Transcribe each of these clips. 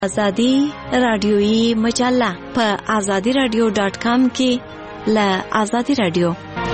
ازادي رادیویی مجله په azadiradio.com کې له ازادي رادیو.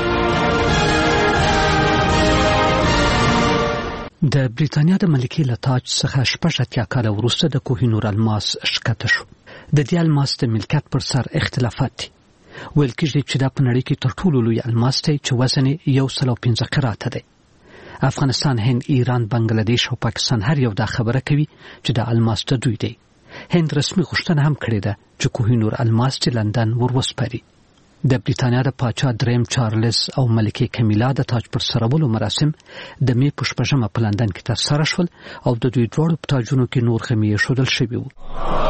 د بریتانیا د ملکي له تاج څخه 80 کال وروسته د کوهینور الماس ښکته شو. د دې الماس د ملکیت پر سر اختلافات دي. ویل کېږي چې دا په نړۍ کې تر ټولو لوی الماس دی چې وزن یې 115 کراته دی. افغانستان، هند، ایران، بنگلاديش او پاکستان هر یو دا خبره کوي چې د الماس د دوی دی. هند رسمي غوښتنه هم کړې ده چې کوهینور الماس چې لندن وروسپاري. د بریتانیا د پاچا دریم چارلز او ملکه کمیلا د تاج پر سرولو مراسم د می په 8 په لندن کې ترسره شول او د دوی دواړو په تاجونو کې نور خمیر شودل شوی وو.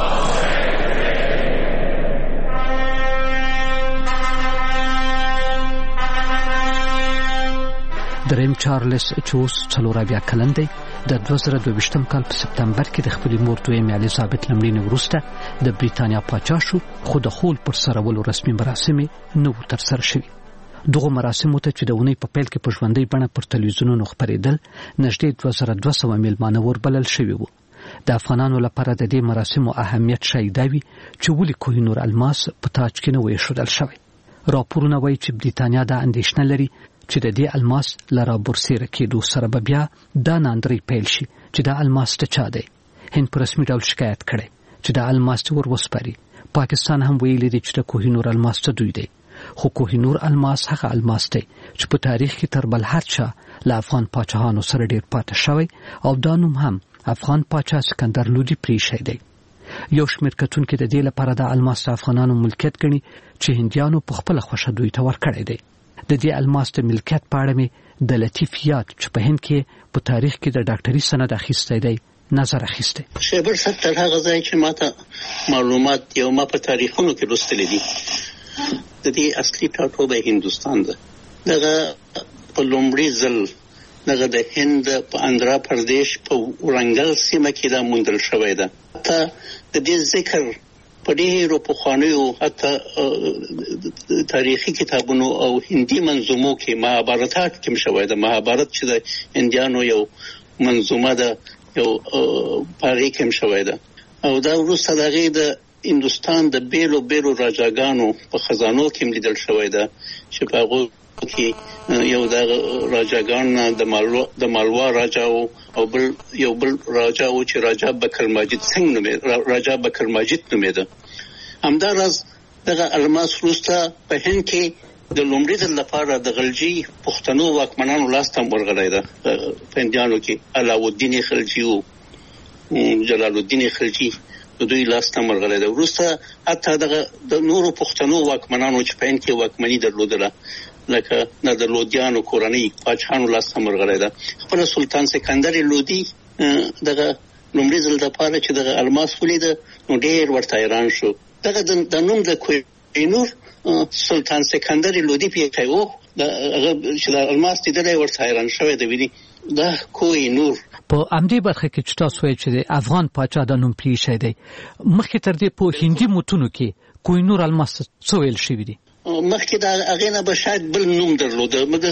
دریم چارلز چې اوس 44 کلن دی د 2022 کال په سپتمبر کې د خپل مور دویم الیزابت لمړینې وروسته د بریتانیا پاچا شو، خو د خول پر سرولو رسمي مراسم نه و ترسره شوي. دغه مراسمو ته چې د اونۍ په پیل کې په ژوندۍ بڼه پر تلویزیونونو خپرېدل نږدې 2200 میلمانه وربلل شوي وو. د افغانانو لپاره د دې مراسمو اهمیت شاید دا وي چې ولې کوهینور الماس په تاج کې نه و ایښودل شوی. راپورونه وایي چې بریتانیا دا اندېښنه لري چې د دې الماس لاره برسېره کېدو سره به بیا دا ناندري پیل شي چې دا الماس ته چا دی. هند په رسمي ډول شکایت کړي چې دا الماس وروسپاري. پاکستان هم ویلي دی چې د کوهینور الماس ته دوی دی. خو کوهینور الماس هغه الماس دی چې په تاریخ کې تر بل هر چا له افغان پاچاهانو سره ډیر پاتې شوی او دا نوم هم افغان پاچا سکندر لودي پریښی دی. یو شمېر کتونکو د دې لپاره د الماس افغانانو ملکیت ګڼي چې هندیانو په خپل خوښه دوی ته ورکړی دی. د دې الماس د ملکیت په اړه مې د لطیف یاد چې په هند کې په تاریخ کې د ډاکټري سند اخیستی دی نظر اخیسته. شیبر ستر هغه ځای چې ماته معلومات یو ما په تاریخونو کې لوستل دي. د دې اصلي ټاټوبه هندستان ده. دغه په لومړي ځل دغه د هند په اندرا پردیش په ورنګل سیمه کې دا موندل شوی ده. ته د دې ذکر په ډېرو پخوانیو حتی تاریخي کتابونو او هندي منظومو کې مهابارات کې مشوي ده. مهابارات چې د هندیانو یو منظومه ده، یو پاره کې مشوي ده. او دا وروسته دغه د هندستان د بیلو راجاګانو په خزانو کې لیدل شوی ده چې په هغه کې یو د راجاګان د مالوا راجا او بل راجا او چې راجا بکر ماجد سنگ نومې راجا بکر ماجد نومې ده. همدارس دغه الماس وروسته په هند کې د لومړي ځل لپاره د غلجي پښتنو واکمنانو لاس ته ورغلی ده. په هندیانو کې علاءالدین خلجي او جلال الدین خلجي د دوی لاس ته ورغلی ده. وروسته حتی دغه د نورو پښتنو واکمنانو چې په هند کې واکمني درلودله لکه د لودیانو کورنۍ پاچاهانو لاس ته ورغلی ده. خپل سلطان سکندر لودي دغه لومړي ځل لپاره چې دغه الماس ولیده نو ډېر ورته حیران شو. دغه د نوم د کوهینور سلطان سکندر لودي پیښو هغه چې د الماس لیدل ورته حیران شوی دی. ویني دا کوهینور په امدی برخه کې چې تاسو وایئ چې د افغان پاچا د نوم پیښی دی، مخکې تر دې په هندي متونو کې کوهینور الماس څه ویل شوی دی؟ مخکې دا هغه نه به شاید بل نوم درلوده. مګر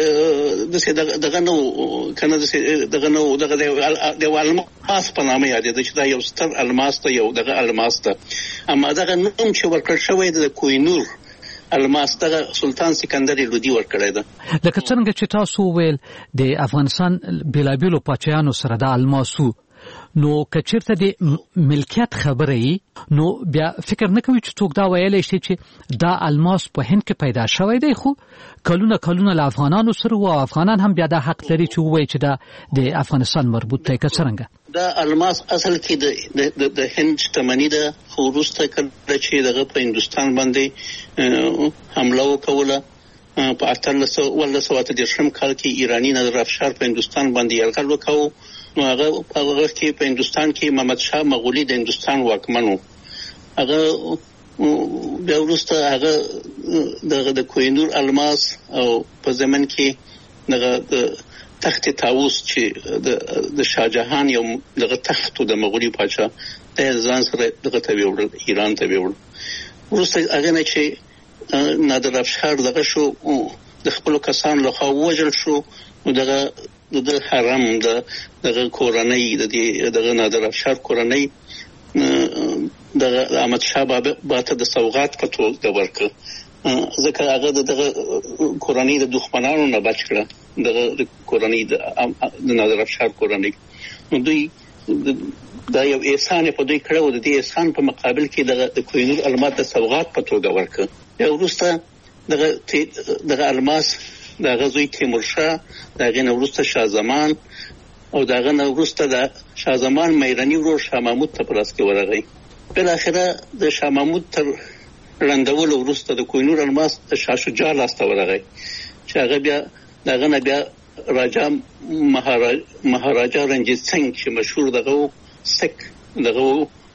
دغه نو کنه دغه نو دغه د الماس په نامه یاد دی چې دا یو ستر الماس ته یو دغه الماس ته. اما دغه نوم چې ورکړ شوی د کوهینور الماس دغه سلطان سکندر لودي ورکړی ده. لکه څنګه چې تاسو ویل د افغانستان بلابلو پاچایانو سره د الماسو، نو کچیرته د ملکیت خبره ای نو بیا فکر نه کوي چې څوک دا ویلی شي چې دا الماس په هند کې پیدا شوی دی، خو کلونه له افغانانو سره او افغانان هم بیا دا حق لري چې وایي چې دا د افغانستان مربوط دی. که څنګه دا الماس اصل کې د هند شتمني ده، خو وروسته کله چې دغه په هندستان باندې حمله وکوله په 1813 کال کې ایرانی نادر افشار په هندستان باندې یرغل وکاو. نو هغه په هغه کې په هندستان کې محمد شاه مغولي د هندستان واکمن و. هغه بیا وروسته هغه د کوهینور الماس او په زمن کې دغه تخت طاووس چې د شاهجهان یو دغه تخت د مغولي پاچا د ځان سره دغه ته ویوړل، ایران ته ویوړل. وروسته هغه نه چې نادر افشار دغه شو د خپل کسان له خوا وژل شو، دغه د حرم دغه کورنۍ دغه نادر افشار کورنۍ د احمد شاه بابا ته د سوغات په توګه ورکړ ځکه هغه د کورنۍ د دښمنانو نه بچ کړه د کورنۍ د نادر افشار کورنۍ نو دوی دا یو احسان په دوی کړو د دې احسان په مقابل کې د کوهنور الماس د سوغات په توګه ورکړ یا وروسته دغه الماس د غزوی تیمورشاه دغه وروسته شاه زمان او دغه وروسته د شاه زمان مېرانی ورور شاه محمود ته پلاس کې ورغی بل اخره د شاه محمود تر رندول وروسته د کوهنور الماس د شاه شجاع لاس ته ورغی چې هغه بیا دغه نه بیا راجا مهاراجا رنجیت سنگ چې مشهور دغه سک دغه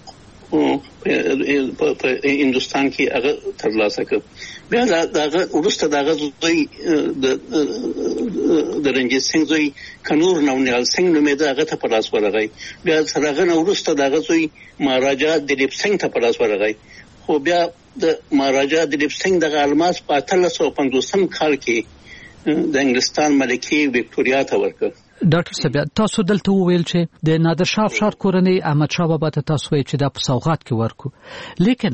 په هندستان کې هغه ترلاسه کړ بیا دغه وروسته دغه دوی د رنجیت سنگ دوی کنور نونیال سنگ نومېده هغه ته پلاس ورغی بیا هغه وروسته دغه دوی مهاراجا دلیپ سنگ ته پلاس ورغی خو بیا د مهاراجا دلیپ سنگ دغه الماس په 1850 کال کې د انګلستان ملکه وکټوریا ته ورکړ ډاکټر صاحب تاسو دلته وویل چې د نادر شاه افشار کورنۍ احمد شاه بابا ته تاسو وایي چې دا په سوغات کې ورکو لیکن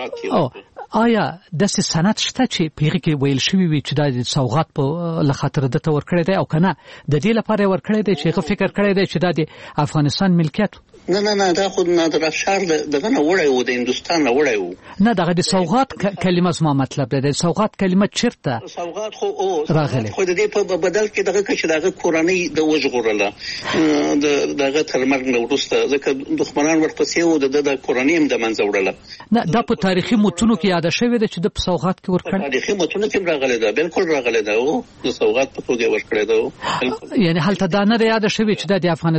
آیا د سند شته چې پیغه کې ویل شوی وي چې دا د سوغات په لخاطر دته ورکړی دی او کنه د دې لپاره ورکړی دی چې فکر کړی دی چې دا د افغانستان ملکیت نه دا خود نادر افشار دغه نه وړي و د هندستان نه وړي و نه دغه د سوغات کلمه زما مطلب ده د سوغات کلمه چیرته سوغات خو راغله خو د دې په بدل کې دغه چې دغه کورنۍ د وژغورله دغه ترمرګ نه وروسته ځکه دښمنان ورپسې و د کورنۍ هم د منځ وړله نه دا په تاریخي متونو کې یاد شوی دی چې د سوغات کې ورکړل تاریخي متونو کې راغله ده بالکل راغله ده او د سوغات په توګه ورکړل ده یعنی هلته دا نه یاد شوی چې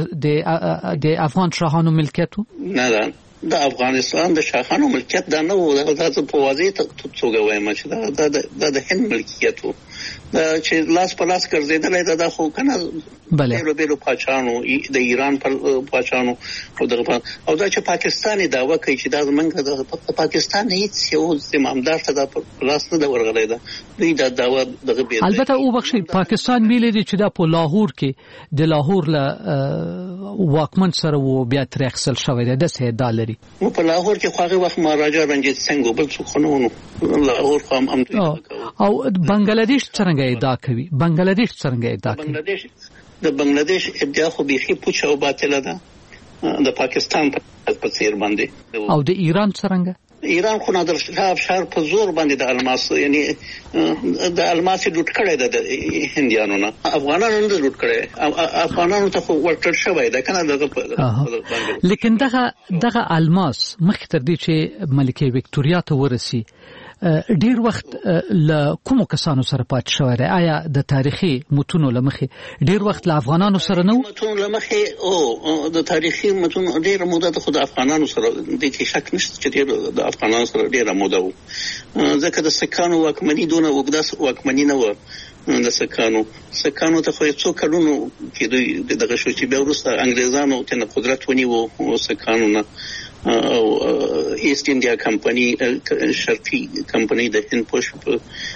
د افغان شاهانو ملکیتو نه د افغانستان د شاهانو ملکیت دا نه و دا په واضح توګه وایم چې دا د هند ملکیت و دا چې لاس په لاس ګرځیدل دا خو کنه بله بیرو پاچانو د ایران پاچانو او دا چې پاکستاني داوا کوي چې دا زمونږ د پاکستان هیڅ یو زمامدار ته د لاس نه ورغلی دا دوی دا داوا دغه به البته او بخشي پاکستان ویلي چې دا په لاهور کې د لاهور له واکمن سره و بیا ترخصل شوی دی د سه دالري او په لاهور کې خواغه وخت مهاراجا رنجیت سنگ بل څه خنونو لاهور هم او بنگلاديش څنګه ادعا کوي بنگلاديش د بنگلاديش ادعا خو بيخي پوچ او باطله ده د پاکستان په څیر باندې او د ایران څنګه ایران خو نادر شاه افشار په زور باندې د الماس یعنی د الماس لوټ کړی د هندیانو نه افغانانو نه لوټ کړی افغانانو ته ورکړل شوی دا کنه دغه لیکن دغه الماس مخکې تر دې چې ملکه وکټوریا ته ورسی ډیر وخت له کومو کسانو سره پات شوی دی آیا د تاریخي متونو لمخې ډیر وخت له افغانانو سره نو متونو لمخې او د تاریخي متونو ډیر موده د خود افغانانو سره د کې شک نشته چې د افغانانو سره ډیره موده و ځکه د سکانو واکمنی دونه وګداس واکمنی نه و د سکانو ته خو څو کلونو کې دوی دغه شو چې بیا وروسته انګريزانو ته قدرت ونیو او سکانو نه او ایست انډیا کمپنی شرقي کمپنی د هند پوش په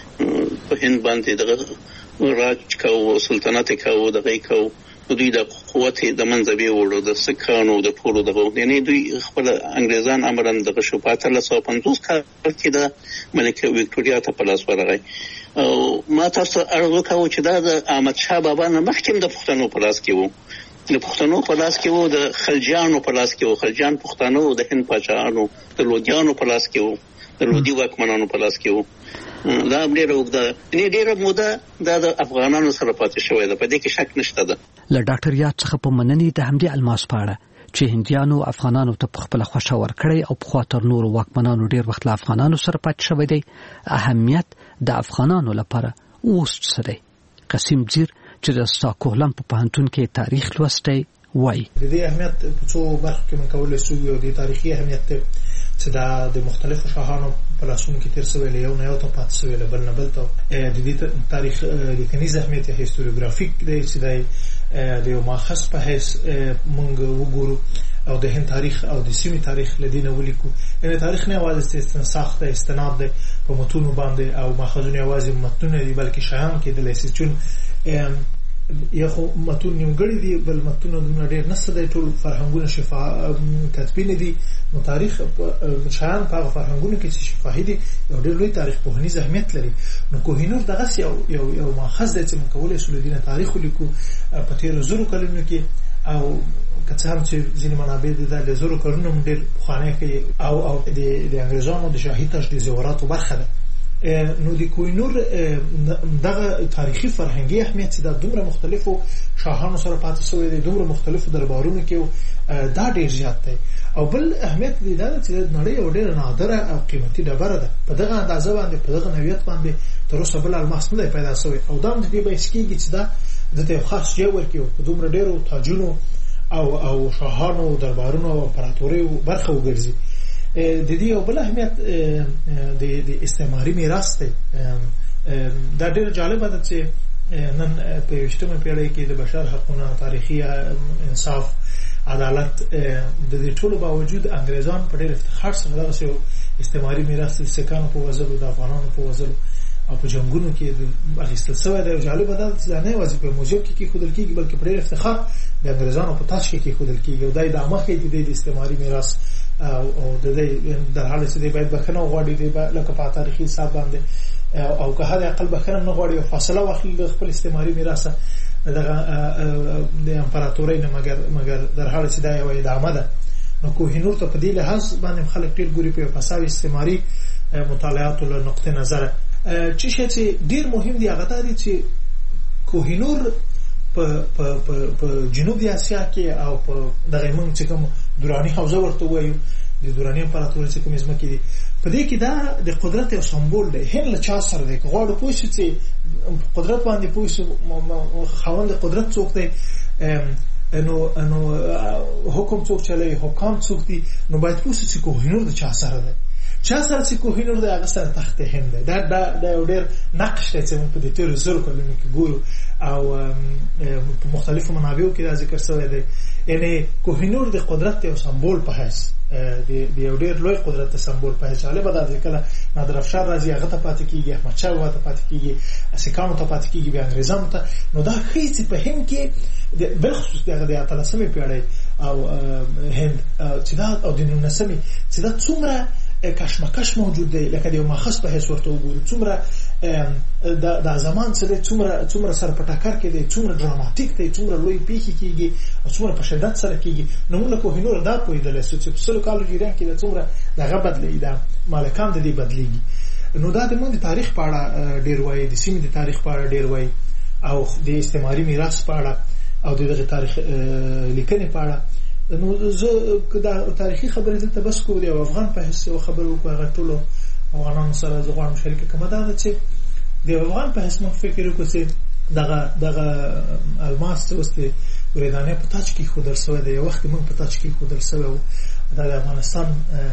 هند باندې دغه راج کو سلطنت کو دغه کو دوی د قوت د منځبي وړو د سکانو د ټولو دغه یعنی دوی خپل انګريزان امرن دغه شو په 1950 کال کې د ملکه وکټوریا ته پلاس ورغی او ما تاسو ارزو کوم چې دا د احمد شاه بابا نه مخکې د پښتنو پلاس کې وو د پښتنو په لاس کې وو د خلجیانو په لاس کې وو خلجیان پښتنو د هند پاچاهانو د لودیانو په لاس کې وو د لودي واکمنانو په لاس کې وو دا ډېر وګړه ډېر موده د افغانانو سره پاتې شوې ده په دې کې شک نشته ده له ډاکټر یاد څخه په مننې د همدې الماس پاړه چې هندیانو افغانانو ته خپل خوښه ورکړي او په خاطر نور واکمنانو ډېر وخت له افغانانو سره پاتې شوی دی اهمیت د افغانانو لپاره اوس څه دی قسیم زیر چې د ساکولم په پوهنتون کې تاریخ لوستی وایي د دې اهمیت په څو برخو کې منکول شو یو د تاریخي اهمیت چې د مختلفو شاهانو په لاسونو کې تیر شوی یو نه یو ته پات شوی بل نه بل ته د دې تاریخ لیکنیز اهمیت هیستوریوګرافیک دی چې د یو ماخص په حیث مونږ وګورو او د هند تاریخ او د سیمې تاریخ لدینه ولیکو یعنی تاریخ نه یوازې استنساخ ده استناد ده په متونو باندې او ماخذونه یوازې متونه دي بلکې شایان کې د لیسچون یا خو متون نیمګړي دي بل متون د ډېر نسته د ټول فرهنګونه شفا کتبین دي نو تاریخ شان په فرهنګونو کې چې شفاهي دي یو ډېر لوی تاریخ په هنیز اهمیت لري نو کوهینور دغه یو ماخذ دی چې مکولې سولدینه تاریخ لیکو په تیر زرو کلونو کې او کڅام چې ځینې منابع دي د زرو کلونو ډېر خوانه کوي او د انګريزانو د شاهي تجدید زوراتو برخه ده نو د کوهینور دغه تاریخي فرهنګي اهمیت چې د دومره مختلفو شاهانو سره پاتې شوی دی دومره مختلفو دربارونو کې دا ډېر زیات دی او بل اهمیت دی دا چې د نړۍ یو ډېر نادره او قیمتي ډبره ده په دغه اندازه باندې په دغه نوعیت باندې تر اوسه بل الماس نه پیدا شوی او دا د دې بایسکیږي چې دا د خاص ځای ورکیو په دومره ډېرو تاجونو او شاهانو دربارونو او امپراتوریو برخه وګرځي د دې یو بل اهمیت د استعماري میراث دی دا ډېر جالب ده چې نن په 20مه پیړۍ کې د بشر حقوقو تاریخي انصاف عدالت د دې ټولو باوجود انګريزان په ډېر افتخار سره دغه استعماري میراث د سکانو په وزلو د افغانانو په وزلو او په جنگونو کې د اخیستل شوی دی جالب ده چې نه یوازې په موزیم کې خودل کېږي بلکې په ډېر افتخار د انګريزانو په تاج کې خودل کېږي او دای د امخې د استعماري میراث او د دې د حال چې باید بخنه غواړي دی لکه په تاریخي حساب باندې او که هغه اقل بخنه نه غواړي فاصله واخلي د خپل استعماري میراث دغه د امپراتورۍ نه مګر در حال چې دا یو ادامه ده نو کوهینور ته په دې لحاظ باندې خلک ټیل ګوري په فساوي استعماري مطالعات له نقطې نظر چې ډیر مهم دی هغه دی چې کوهینور په جنوبي اسیا کې او په دغه موږ چې کوم دوراني حوزه ورته وایو د دوراني امپراتورۍ چې کوم ځمکې دي په دې کې دا د قدرت یو سمبول دی هند له چا سره دی غواړو پوه شو چې قدرت باندې پوه شو خاوند قدرت څوک دی نو حکم څوک چلوي حکام څوک دي نو باید پوه شو چې کوهینور د چا سره دی چا سره چې کوهینور د هغه سره تخت هند دی دا یو ډېر نقش دی چې موږ په دې تیر زرو کلونو کې ګورو او په مختلفو منابعو کې دا ذکر شوی دی یعنی کوهینور د قدرت یو سمبول په حیث د یو ډېر لوی قدرت سمبول په حیث جالبه ده چې کله نادر افشار راځي هغه ته پاتې کېږي احمد شاه بابا ته پاتې کېږي سکانو ته پاتې کېږي بیا انګریزانو ته نو دا ښیي چې په هند کې بالخصوص دغه د 18مې پیړۍ او هند چې دا او د 19مې چې دا څومره کشمکش موجود دی لکه د یو ماخذ په حیث ورته وګورو څومره د زمان څخه څومره سره په ټکر کې دی څومره ډراماتیک دی څومره لوی پیښې کېږي او څومره په شدت سره کېږي نو موږ له کوهینور دا پوهېدلی چې په سلو کالو جریان کې د څومره دغه بدلېږي دا مالکان د دې بدلېږي نو دا د موږ د تاریخ په اړه ډېر وایي د سیمې د تاریخ په اړه ډېر وایي او د استعماري میراث په اړه او دغه تاریخ لیکنې په اړه نو زه دا تاریخي خبرې دلته بس کوم دی او افغان په حیث یو خبر وکړو هغه ټولو افغانانو سره زه غواړم شریکه کوم دا چې د افغان په حیث موږ فکر وکړو چې دغه الماس چې اوس د ورېدانې په تاج کې ښودل شوی دی یو وخت موږ په تاج کې ښودل شوی و دا د افغانستان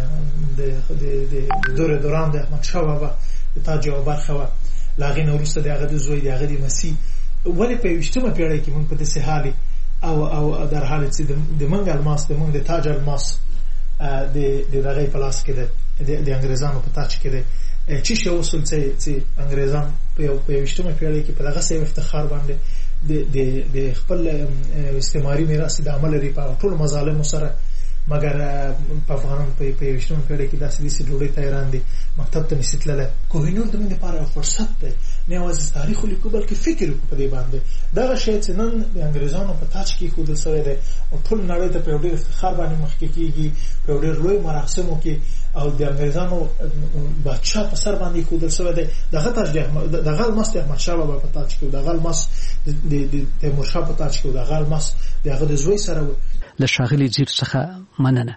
د دوران د احمد شاه بابا د تاج یوه برخه وه له هغې نه وروسته د هغه د زوی د هغه د مسیح ولې په 20مه پیړۍ کې موږ په داسې حال او در حال چې د منګ الماس د منګ د تاج الماس د دغه په لاس کې د انګریزانو په تاج کې چې شی وصول چې انګریزان په 20مه پیړۍ کې په دغه سیمه افتخار باندې د خپل استعماري میراث د عمل لري په ټول مظالم سره مګر په افغانان په 20مه پیړۍ کې داسې دي ډوډۍ تیاران دي مکتب ته نشي تللی کوهینور د موږ لپاره فرصت دی نه یوازې تاریخ ولیکو بلکې فکر وکړو په دې باندې دغه شی چې نن د انګریزانو په تاج کې ښودل شوی دی او ټول نړۍ ته په یو ډېر افتخار باندې مخکې کېږي په یو ډېر لوی مراسمو کې او د انګریزانو بادشاه په سر باندې ښودل شوی دی دغه الماس د احمدشاه بابا په تاج کې دغه الماس د تیمورشاه په تاج کې دغه الماس د هغه د زوی سره و له ښاغلي ځیر څخه مننه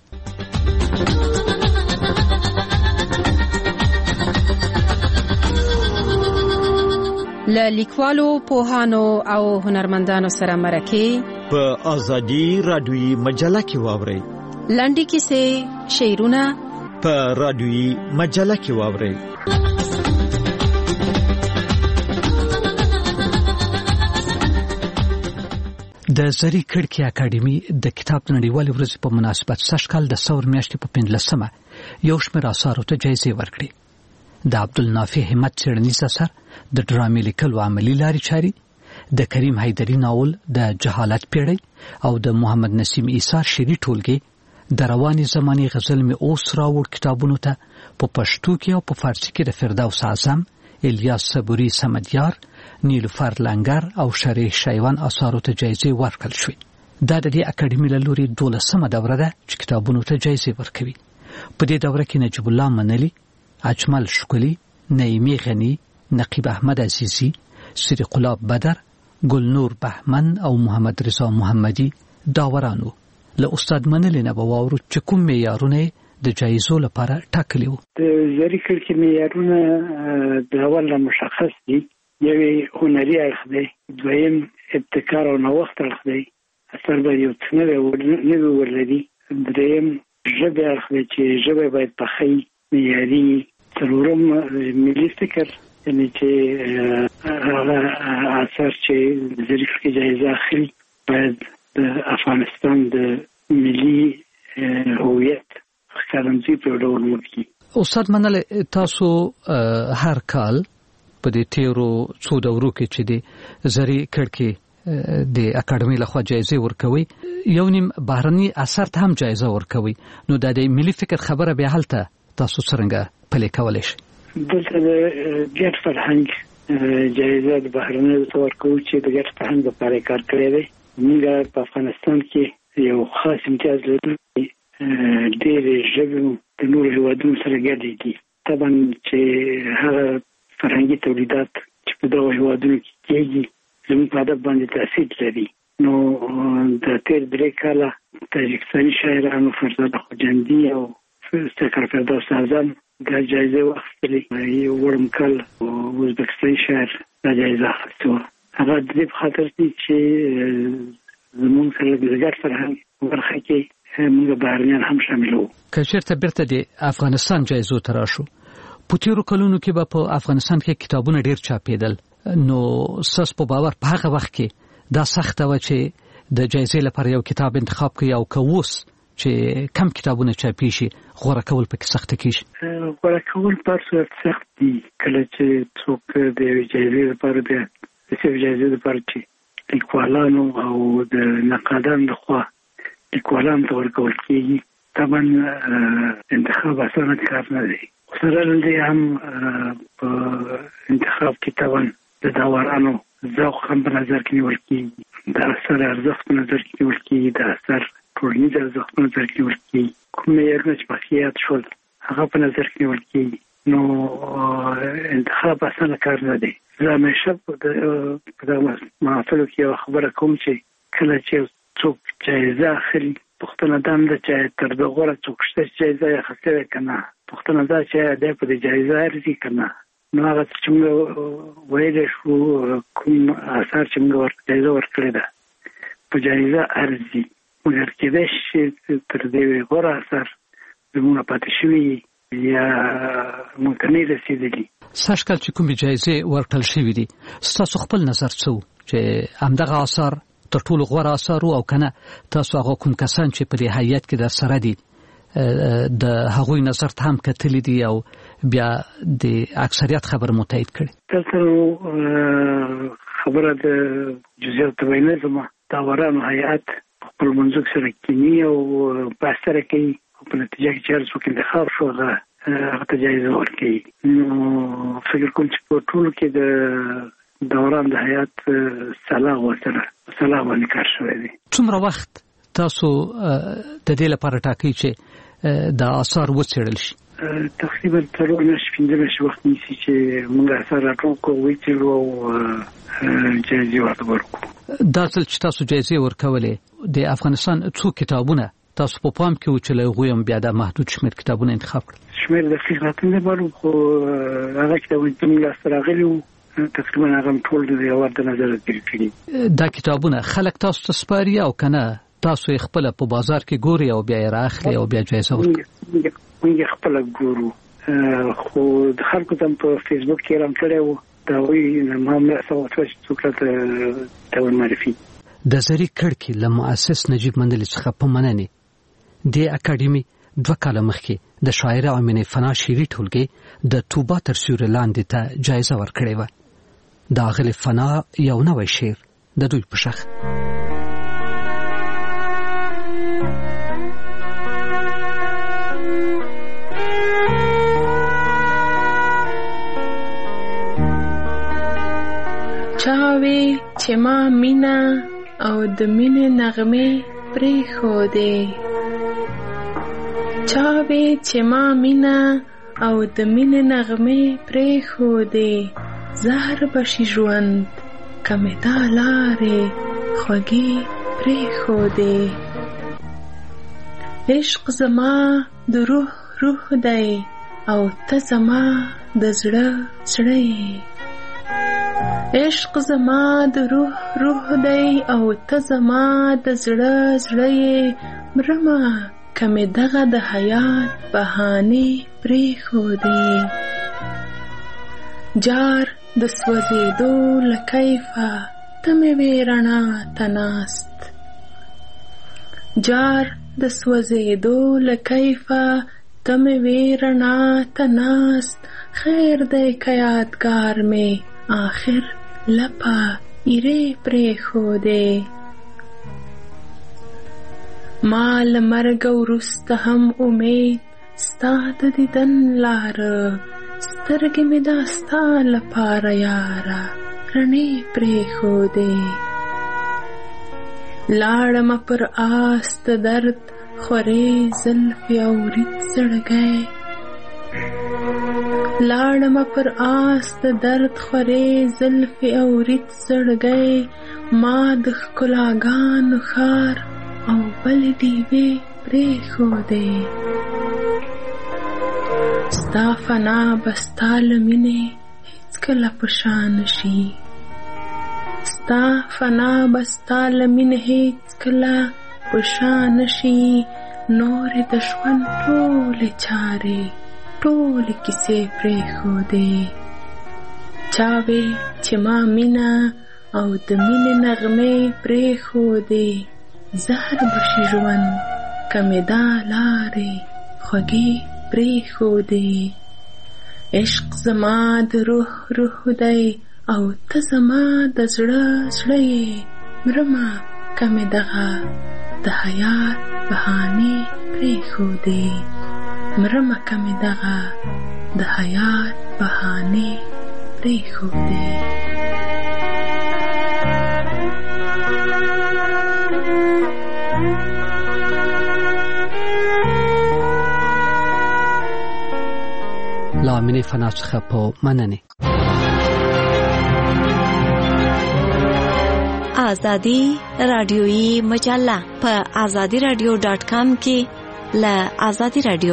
له لیکوالو پوهانو او هنرمندانو سره مرکه په ازادي رادیوي مجله کې واورئ لنډې کیسې شعرونه په رادیوي مجله کې واورئ د زری کړکۍ اکاډمي د کتاب نړیوالې ورځې په مناسبت سږکال د ثور میاشتې په 15مه یو شمېر اثارو ته جایزې ورکړې د عبدالنافع همت څېړنیز اثر د ډرامې لیکلو عملي لارې چارې د کریم حیدری ناول د جهالت پیړۍ او د محمد نسیم عیسی شری ټولګي د رواني زماني غزل می اوس راوړ کتابونو ته په پښتو کې او په فارسی کې د فردوس اعظم، الیاس صبوري سمدیار، نیلوفر لنگر او شریح شایوان اثارو ته جایزې ورکړل شوې. دا د دې اکاډمي له لوري 12مه دوره ده چې کتابونو ته جایزې ورکوي. په دې دوره کې نجیب الله منلی، اجمل شکلی، نعیمی غنی، نقیب احمد عزیزی، صدیق الله بدر، گلنور بهمن او محمد رضا محمدی داورانو. له استاد منلی نه بواورو چې کوم معیارونه د جایزو لپاره ټاکلي وو. د زری کړکې معیارونه د اول مشخص دي. یوه هنري اړخ دی، دویم ابتکار او نوښت اړخ دی، اثر به یو څه نه ولري، دریم ژبه اړخ دی چې ژبه باید پخې معیاري، څلورم ملي فکر، یعنی چې اثر چې زری کړکې جایزه اخلي باید د افغانستان د ملي هویت ښکارندوی په ډول وکړي. استاد منلی، تاسو هر کال په دې تیرو څو دورو کې چې د زری کړکې د اکاډمي لخوا جایزې ورکوي، یو نیم بهرني اثر ته هم جایزه ورکوي، نو د ملي فکر خبره به هلته تاسو څنګه پلي کولای شئ؟ دلته د ګډ فرهنګ جایزه د بهرني ورکوي چې د ګډ فرهنګ لپاره کار کړی دی. موږ په افغانستان کې یو خاص امتیاز لرو، ډېرې ژبې د نورو هېوادونو سره ګډې دي. طبعا چې هغه فرهنګي تولیدات چې په دغو هېوادونو کې کېږي زموږ په ادب باندې تاثیر لري. نو د تېر 3 کاله تاجکستاني شاعرانو فرزاد خوجندي او سکر فردوس اعظم دا جایزه واخیستلې. یو وړم کال ازبکستاني شاعر دا جایزه اخیستې وه. هغه د دې په خاطر دي چې زموږ سره د ګډ فرهنګ برخه کې موږ بهرنیان هم شامل وو. که چېرته بیرته د افغانستان جایزو ته راشو، په تېرو کلونو کې به په افغانستان کې کتابونه ډېر چاپېدل، نو ستاسو په باور په هغه وخت کې دا سخته وه چې د جایزې لپاره یو کتاب انتخاب کړئ، او که اوس چې کم کتابونه چاپی شي غوره کول پکې سخته کېږي؟ غوره کول په هر صورت سخت دي. کله چې څوک د یوې جایزې لپاره د جایزې لپاره چې لیکوالانو او د نقادانو لخوا لیکوالانو ته ورکول کېږي، طبعا انتخاب اسانه کار نه دی. خو سره له دې هم په انتخاب کې طبعا د داورانو ذوق هم په نظر کې نیول کېږي، د اثر ارزښت په نظر کې نیول کېږي، د اثر ټولنیز ارزښت په نظر کې نیول کېږي، کوم معیارونه چې مخکې یاد شول هغه په نظر کې نیول کېږي. نو انتخاب اسانه کار نه دی. زه همیشه په دغه محافلو کې یوه خبره کوم چې کله چې څوک جایزه اخلي، پوښتنه دا نه ده چې تر ده غوره څوک شته چې جایزه یې اخیستې ده که نه، پوښتنه دا چې دی په دې جایزه ارزي که نه. نو هغه څه چې موږ ویلی شو، کوم اثار چې موږ جایزه ورکړې ده په جایزه ارزي، مګر کېدای شي تر دې غوره اثر زموږ نه پاتې شوي یا موږ ته نه رسېدلي. سږ کال چې کومې جایزې ورکړل شوي دي، ستاسو خپل نظر څه و چې همدغه اثار تر ټولو غوره اثار و، او که نه تاسو هغه کوم کسان چې په دې هیئت کې در سره دي د هغوی نظر ته هم کتلی دي او بیا د اکثریت خبر مو تایید کړي؟ دلته خبره د جزئیات ته ویلی زما داورانو هیئت خپل منځو سره کیني او بحث سره کوي، او په نتیجه کې چې هر څوک انتخاب شو هغه ته جایزه ورکوي. نو فکر کوم چې په ټولو کې د دوران د هیئت سلا باندې کار شوی دی. څومره وخت تاسو د دې لپاره ټاکئ چې دا اثار وڅېړل شي؟ تقریبا 4 میاشتې 5 میاشتې وخت نیسي چې موږ اثار راټول کړو، وڅېړو او جایزې ورته ورکړو. دا ځل چې تاسو جایزې ورکولې د افغانستان څو کتابونه تاسو په پام کې و چې له هغوی هم بیا د محدود شمېر کتابونه انتخاب کړل؟ شمېر دقیق راته نه معلوم، خو هغه کتابونه چې موږ لاسته راغلي وو تقریبا هغه ټول د یو ورته نظر تېر کړي. دا کتابونه خلک تاسو ته سپاري او که نه تاسو یې خپله په بازار کې ګورئ او بیا یې رااخلئ او بیا جایزه ورکړئ؟ موږ یې خپله ګورو، خو د خلکو ته په فیسبوک کې اعلان کړی و، د هغوی ما مرسته وشوه چې څوک راته معرفي. د زری کړکې له مؤسس نجیب منلي څخه په مننې دې اکاډمي 2 کاله مخکې د شاعره امینه فنا شعري ټولګي د توبه تر سیوري لاندې ته جایزه ورکړې وه. د اغلې فنا یو نوی شعر د دوی په شخ. چاوي چې ما مینا او د مینې نغمې پرې خودې، چاوي چې ما مینا او د مینې نغمې پرې خودې، زهر بشي ژوند کمې دا لارې خوږې پرې خودې. عشق زما د روح دی او ته زما د زړه زړه یې، عشق زما د روح دی او ته زما د زړه زړه یې، مرمه کمې دغه د حیات بهانې پرې خودې. جار د سوځېدو له کیفه ته مې وې رڼا ته ناست، جار د سوځېدو له کیفه ته مې وې رڼا ته ناست، خیر دی که یادګار مې آخر لپا ایره پرې خودې. ما له مرګ وروسته هم امید ستا د دیدن لاره، سترګې مې دا ستا لپاره یاره رڼې پرې خودې. لاړمه پر آس د درد خورې زلفې او ورید زړګی، لاړمه پر آس د درد خورې زلفې او ورید زړګی، ما د ښکلاګانو ښار او بل ډیوې پرې خودې. ستا فنا به ستا له مینې هیڅکله په شا نشي، ستا فنا به ستا له مینې هیڅکله په شا نشي، نورې د ژوند ټولې چارې ټولې کیسې پرې خودې. چاوې چې ما مینا او د مینې نغمې پرې خودې، زهر بشي ژوند کمې دا لارې خوږې پرې خودې. عشق زما د روح دی او ته زما د زړه زړه یې، مرمه کمې دغه د حیات بهانې پرې خودې، مرمه کمې دغه د حیات بهانې پرې خودې. لامینې فنا څخه په مننې. آزادی رادیویی مجله په azadiradio.com کې ل آزادی رادیو.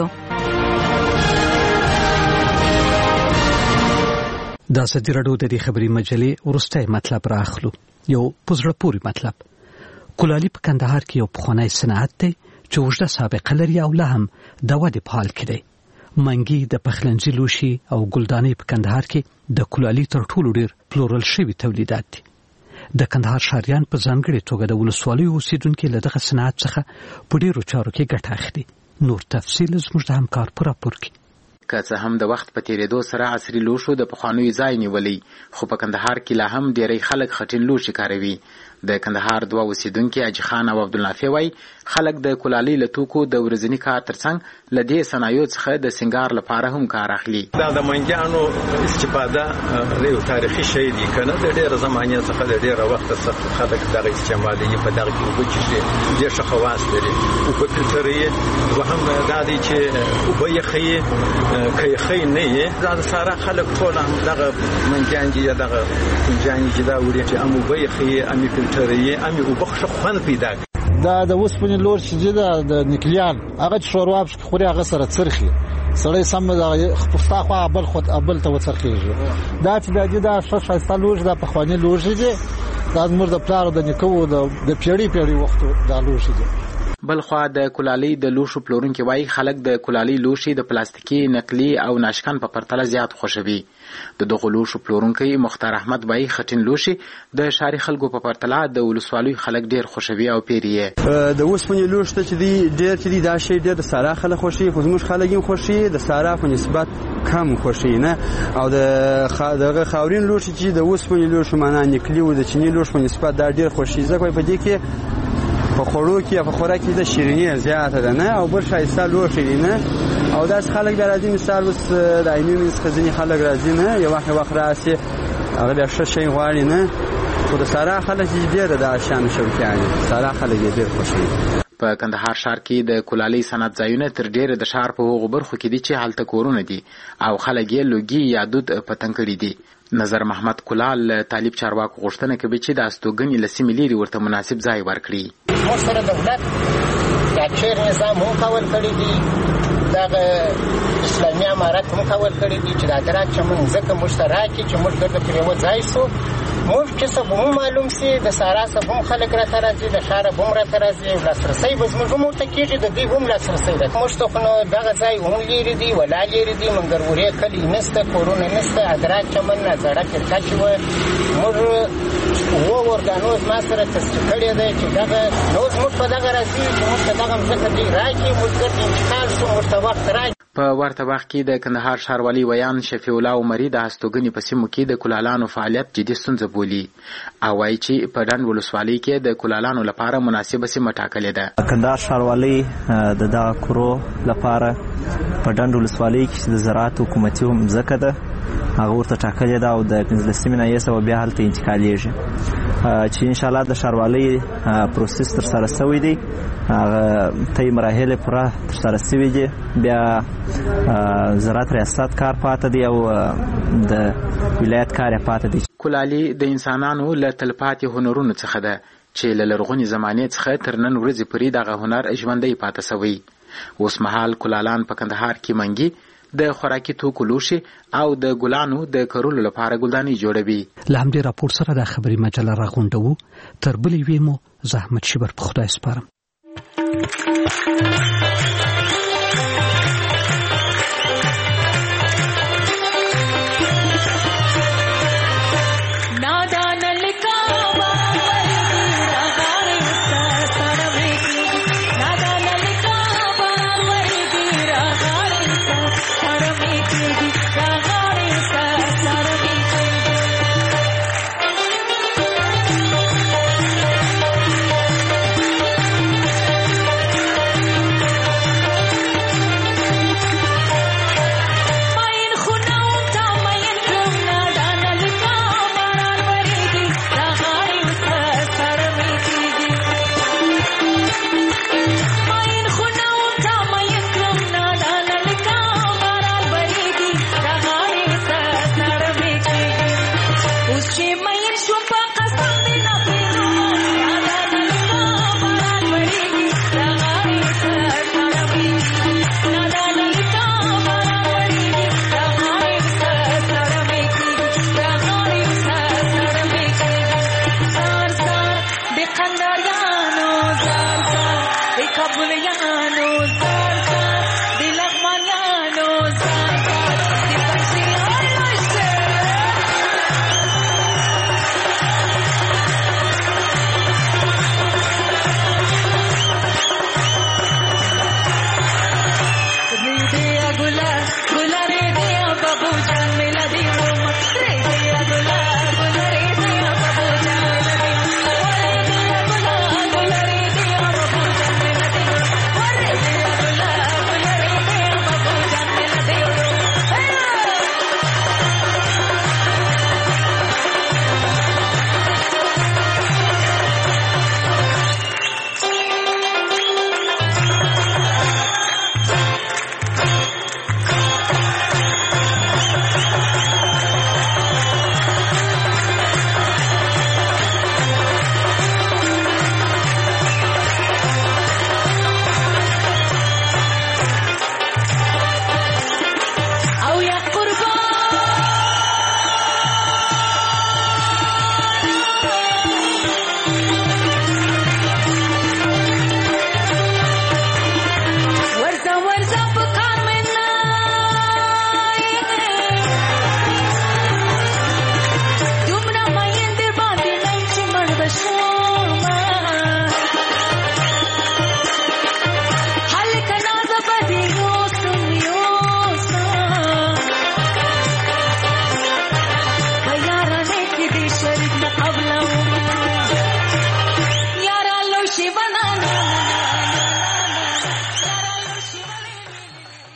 د آزادی رادیو د دې خبري مجلې ورسته مطلب راخلو. یو پزړه پوری مطلب. کولالي په کندهار کې یو پخوانی صنعت دی چې وجده سابقه لري او لا هم د ودې په حال کې دی. منګي د پخلنځي لوشي او ګلدانې په کندهار کې د کولالي تر ټولو ډیر پلورل شوی تولیدات دي. د کندهار ښاریان په ځانګړي توګه د ولسوالیو اوسیدونکو له دغه صنعت څخه په ډیرو چارو کې ګټه اخلي. نور تفصیل زموږ د همکار پر راپور کې. که څه هم د وخت په تیریدو سره عصري لوښو د پخوانیو ځای نیولی، خو په کندهار کې لا هم ډیری خلک خټین لوښي کاروي. د کندهار دوه اوسیدونکي اجي خان او عبدالنافع وایي خلک د کولالي له توکو د ورځني کار ترڅنګ له دې صنایعو څخه د سنگار لپاره هم کار اخلي. دا د منګیانو استفاده د یو تاریخي شی دی کنه، د ډېر زمانه څخه د ډېر وخت څخه خلک دغه استعمالي په دغه کې وګورئ چې ډېر خواص لري او په فلټري وهم دا دی چې او به یخي کوي نه یې دا ساره خلک ټول دغه منګیان چې دغه منګیان چې دا وړي چې امو به یخي امي فلټري امي او بخښه خوند پیدا دا د وسپنې لور چې د نکلیان هغه شوروا په خوري هغه سره څرخي سړی سم د خپستا خو ابل خود ابل ته وڅرخيږي. دا چې دا شاشه لور د پخوانی لور دی، دا زموږ د پلار د نکو د پیړی وختو دا لور دی. بلخوا د کولالي د لوښو پلورونکي وایي خلک د کولالي لوښي د پلاستیکي نقلي او ناشکن په پرتله زیات خوښوي. د دغو لوښو پلورونکی مختار احمد وایي خټین لوښي د ښاري خلکو په پرتله د ولسوالیو خلک ډیر خوښوي او پیري یې. د اوسپنې لوښ ته چې دی ډیر چې دی دا شی ډیر د سارا خلک خوښوي، خو زموږ خلک یې خوښوي د سارا په نسبت کم خوښوي نه. او دغه خاورین لوښي چې د اوسپنې لوښو معنا نقلي او د چیني لوښ په نسبت دا ډیر خوښوي، ځکه په دې کې په خوړو کې په خوراک کې د شیریني زیاته ده نه او بل ښایسته لوښي دي نه. او داسې خلک بیا راځي، مثال اوس د عینومې څخه ځینې خلک راځي نه، یو وخت راسي هغه بیا ښه شی غواړي نه، خو د سارا خلک ډېر د شیانو شوقیان دي، سارا خلک یې ډېر خوښوي. په کندهار ښار کې د کولالۍ صنعت ځایونه تر ډېره د ښار په هغو برخو کې دي چې هلته کورونه دي او خلک یې لوګي یا دود په تنګ کړي دي. نظر محمد کلال طالب چارواکو غوښتنه کوي چې د استوګنې له سیمې لرې ورته مناسب ځای ورکړي. موږ سره دولت د چیر نظام هم کول کړی دي، دغه اسلامي امارت هم کول کړی دي چې د ادراک چمن ځکه موږ ته راکړي چې موږ دلته پر یوه ځای سو. موږ چې څه به هم معلوم سي د سارا څخه هم خلک راته راځي، د ښاره به هم راته راځي، لاسرسی به زموږ هم ورته کېږي، د دوی به هم لاسرسی ده. موږ ته خو نو دغه ځای هم لرې دي، ولا لرې دي، منګرورې کلي نشته، کورونه نشته، ادراک چمن نه زړه کرکه چې وه موږ اووه ارګانو زما سره تصدیق کړې ده چې دغه نو زموږ په دغه راځي چې موږ ته دغه مځکه دوی راکړي، موږ ګرد انتقال شو، موږ ته وخت راکړي. په ورته وخت کې د کندهار ښاروالي ویان شفیع الله عمري د هستوګنې په سیمو کې د کولالانو فعالیت جدي ستونزه بولي او وایي چې په ډنډ ولسوالۍ کې د کولالانو لپاره مناسبه سیمه ټاکلې ده. کندهار ښاروالۍ د دغه کورو لپاره په ډنډ ولسوالۍ کې د زراعت حکومتي مځکه ده هغه ورته ټاکلې ده او د 15 ناحیې څخه بیا هلته انتقالیږي چې انشاءالله د ښاروالۍ پروسس ترسره شوی دی، هغه طی مراحل پوره ترسره شوي دي، بیا زراعت ریاست کار پاته دی او د ولایت کار یې پاته دی. کولالي د انسانانو له تلپاتې هنرونو څخه ده چې له لرغونې زمانې څخه تر نن ورځې پورې دغه هنر ژوندی پاته شوی. اوس مهال کولالان په کندهار کې منګي د خوراکي توکو لوښي او د ګلانو د کرلو لپاره ګلدانۍ جوړوي. له همدې راپور سره د خبري مجله راغونډوو. تر بلې وې مو زحمت شبر په خدای سپارم.